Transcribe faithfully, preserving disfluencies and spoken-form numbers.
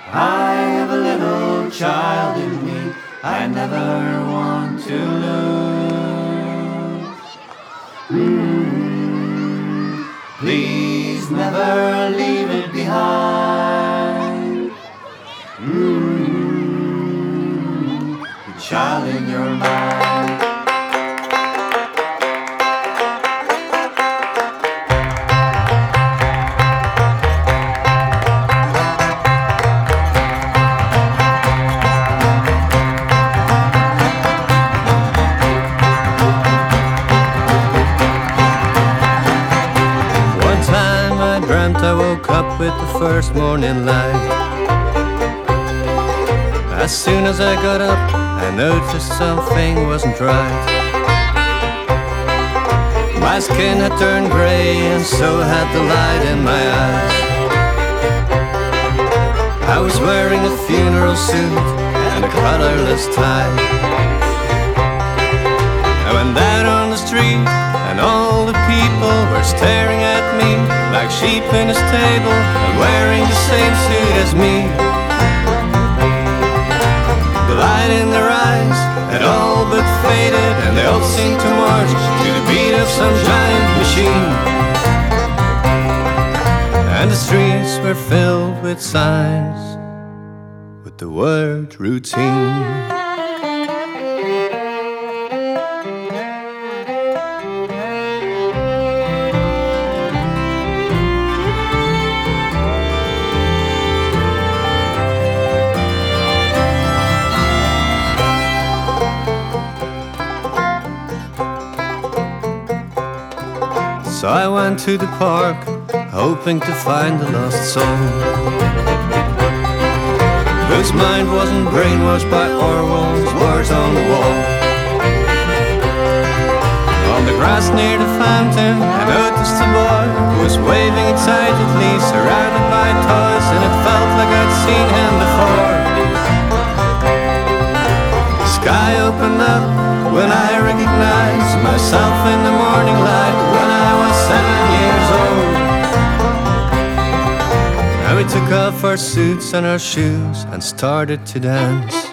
I have a little child in me I never want to lose. Mm, please never leave it behind. Mm, the child in your mind. I woke up with the first morning light. As soon as I got up, I noticed something wasn't right. My skin had turned grey and so had the light in my eyes. I was wearing a funeral suit and a colorless tie. I went out on the street and all the people were staring at me like sheep in a stable and wearing the same suit as me. The light in their eyes had all but faded and they all seemed to march to the beat of some giant machine. And the streets were filled with signs with the word routine. So I went to the park, hoping to find the lost soul, whose mind wasn't brainwashed by Orwell's words on the wall. On the grass near the fountain, I noticed a boy who was waving excitedly, surrounded by toys, and it felt like I'd seen him before. The sky opened up when I recognized myself in the morning light when I was seven years old. And we took off our suits and our shoes and started to dance.